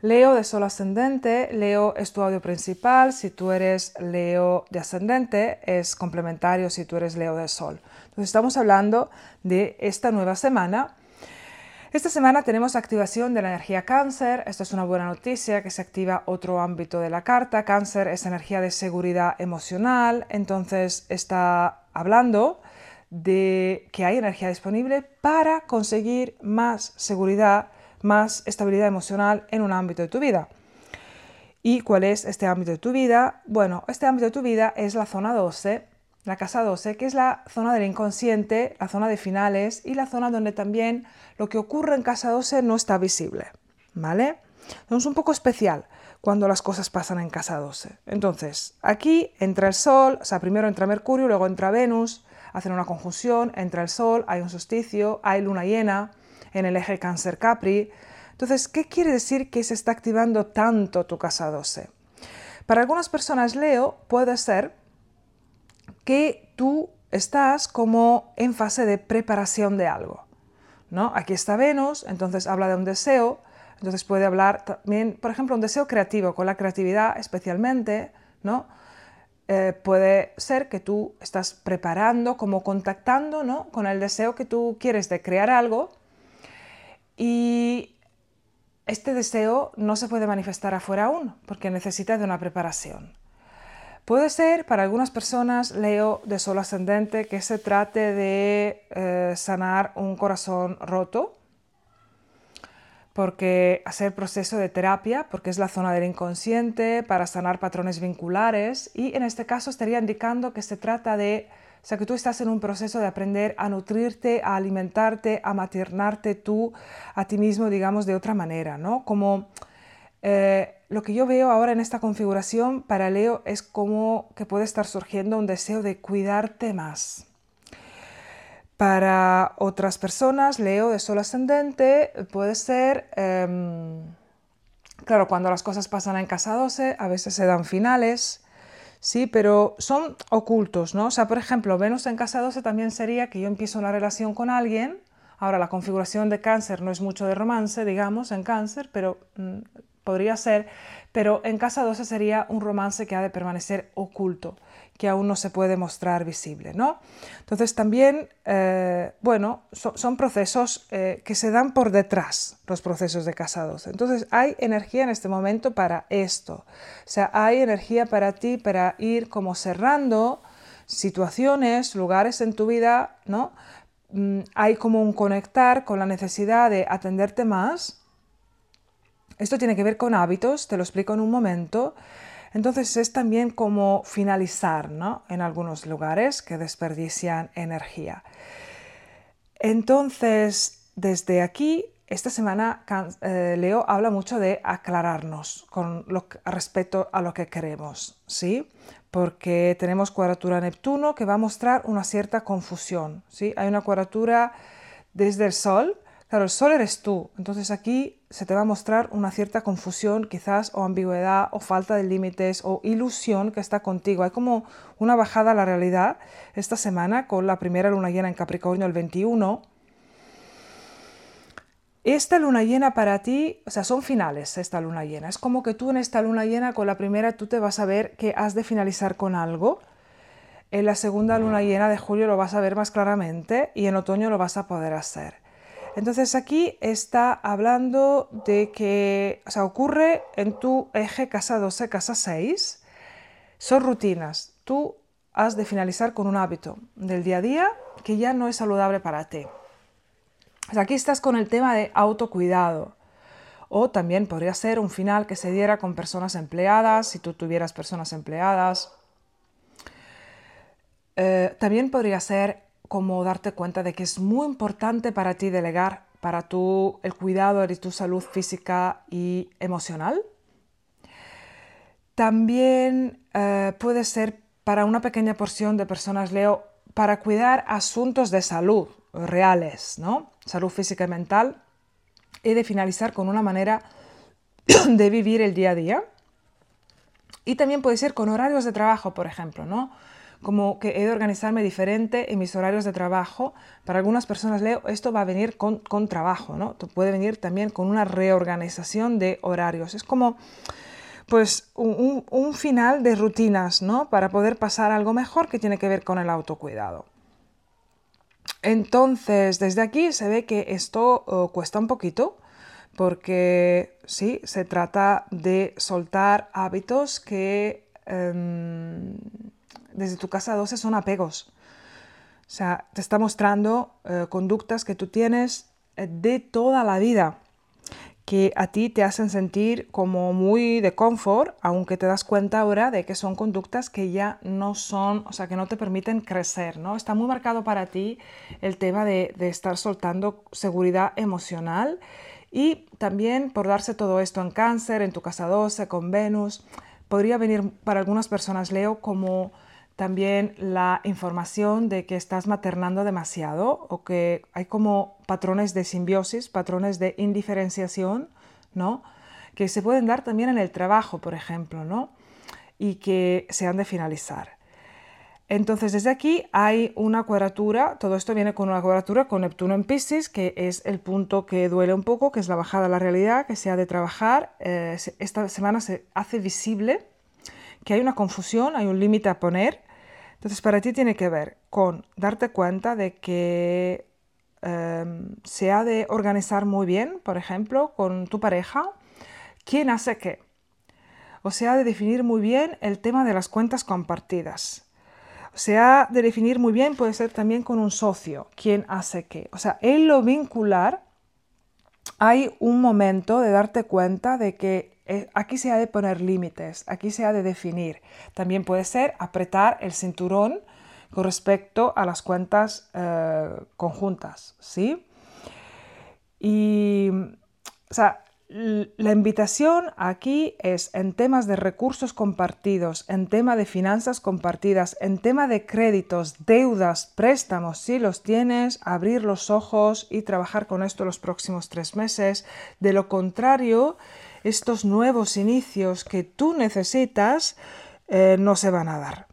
Leo de Sol ascendente, Leo es tu audio principal. Si tú eres Leo de ascendente, es complementario si tú eres Leo de Sol. Entonces estamos hablando de esta nueva semana. Esta semana tenemos activación de la energía Cáncer. Esto es una buena noticia, que se activa otro ámbito de la carta. Cáncer es energía de seguridad emocional, entonces está hablando de que hay energía disponible para conseguir más seguridad, más estabilidad emocional en un ámbito de tu vida. ¿Y cuál es este ámbito de tu vida? Bueno, este ámbito de tu vida es la zona 12, la casa 12, que es la zona del inconsciente, la zona de finales y la zona donde también lo que ocurre en casa 12 no está visible, ¿vale? Entonces es un poco especial cuando las cosas pasan en casa 12. Entonces, aquí entra el Sol, o sea, primero entra Mercurio, luego entra Venus, hacen una conjunción, entra el Sol, hay un solsticio, hay luna llena en el eje Cáncer-Capri. Entonces, ¿qué quiere decir que se está activando tanto tu casa 12? Para algunas personas, Leo, puede ser que tú estás como en fase de preparación de algo, ¿no? Aquí está Venus, entonces habla de un deseo, entonces puede hablar también, por ejemplo, un deseo creativo, con la creatividad especialmente, ¿no? Puede ser que tú estás preparando, como contactando, ¿no?, con el deseo que tú quieres de crear algo, y este deseo no se puede manifestar afuera aún, porque necesita de una preparación. Puede ser para algunas personas, Leo de Sol ascendente, que se trate de sanar un corazón roto, porque hacer proceso de terapia, porque es la zona del inconsciente, para sanar patrones vinculares, y en este caso estaría indicando que se trata de, o sea, que tú estás en un proceso de aprender a nutrirte, a alimentarte, a maternarte tú a ti mismo, digamos, de otra manera, ¿no? Como lo que yo veo ahora en esta configuración para Leo es como que puede estar surgiendo un deseo de cuidarte más. Para otras personas, Leo de Sol ascendente puede ser, claro, cuando las cosas pasan en casa 12, a veces se dan finales, sí, pero son ocultos, ¿no? O sea, por ejemplo, Venus en casa 12 también sería que yo empiezo una relación con alguien. Ahora, la configuración de Cáncer no es mucho de romance, digamos, en Cáncer, pero podría ser, pero en casa 12 sería un romance que ha de permanecer oculto, que aún no se puede mostrar visible, ¿no? Entonces también, bueno, son procesos que se dan por detrás, los procesos de casa 12. Entonces hay energía en este momento para esto, o sea, hay energía para ti para ir como cerrando situaciones, lugares en tu vida, ¿no? Hay como un conectar con la necesidad de atenderte más. Esto tiene que ver con hábitos, te lo explico en un momento. Entonces es también como finalizar, ¿no?, en algunos lugares que desperdician energía. Entonces, desde aquí, esta semana Leo habla mucho de aclararnos con respecto a lo que queremos, ¿sí? Porque tenemos cuadratura Neptuno que va a mostrar una cierta confusión, ¿sí? Hay una cuadratura desde el Sol. Claro, el Sol eres tú, entonces aquí se te va a mostrar una cierta confusión quizás, o ambigüedad, o falta de límites, o ilusión que está contigo. Hay como una bajada a la realidad esta semana con la primera luna llena en Capricornio el 21. Esta luna llena para ti, o sea, son finales esta luna llena. Es como que tú en esta luna llena con la primera tú te vas a ver que has de finalizar con algo. En la segunda luna llena de julio lo vas a ver más claramente y en otoño lo vas a poder hacer. Entonces aquí está hablando de que, o sea, ocurre en tu eje casa 12, casa 6. Son rutinas. Tú has de finalizar con un hábito del día a día que ya no es saludable para ti. O sea, aquí estás con el tema de autocuidado. O también podría ser un final que se diera con personas empleadas, si tú tuvieras personas empleadas. También podría ser como darte cuenta de que es muy importante para ti delegar para el cuidado de tu salud física y emocional. También puede ser para una pequeña porción de personas, Leo, para cuidar asuntos de salud reales, ¿no? Salud física y mental, y de finalizar con una manera de vivir el día a día. Y también puede ser con horarios de trabajo, por ejemplo, ¿no? como que he de organizarme diferente en mis horarios de trabajo. Para algunas personas, Leo, esto va a venir con trabajo, ¿no? Puede venir también con una reorganización de horarios. Es como pues un final de rutinas, ¿no? Para poder pasar a algo mejor que tiene que ver con el autocuidado. Entonces, desde aquí se ve que esto cuesta un poquito, porque sí, se trata de soltar hábitos que desde tu casa 12 son apegos. O sea, te está mostrando conductas que tú tienes de toda la vida, que a ti te hacen sentir como muy de confort, aunque te das cuenta ahora de que son conductas que ya no son, o sea, que no te permiten crecer, ¿no? Está muy marcado para ti el tema de estar soltando seguridad emocional, y también por darse todo esto en Cáncer, en tu casa 12, con Venus, podría venir para algunas personas, Leo, como también la información de que estás maternando demasiado, o que hay como patrones de simbiosis, patrones de indiferenciación, ¿no? Que se pueden dar también en el trabajo, por ejemplo, ¿no? Y que se han de finalizar. Entonces, desde aquí hay una cuadratura, todo esto viene con una cuadratura con Neptuno en Piscis, que es el punto que duele un poco, que es la bajada a la realidad, que se ha de trabajar. Esta semana se hace visible que hay una confusión, hay un límite a poner. Entonces, para ti tiene que ver con darte cuenta de que se ha de organizar muy bien, por ejemplo, con tu pareja, quién hace qué. O se ha de definir muy bien el tema de las cuentas compartidas. Se ha de definir muy bien, puede ser también con un socio, quién hace qué. O sea, en lo vincular hay un momento de darte cuenta de que aquí se ha de poner límites, aquí se ha de definir. También puede ser apretar el cinturón con respecto a las cuentas conjuntas, ¿sí? Y, o sea, la invitación aquí es en temas de recursos compartidos, en tema de finanzas compartidas, en tema de créditos, deudas, préstamos, si los tienes, abrir los ojos y trabajar con esto los próximos 3 meses. De lo contrario, estos nuevos inicios que tú necesitas no se van a dar.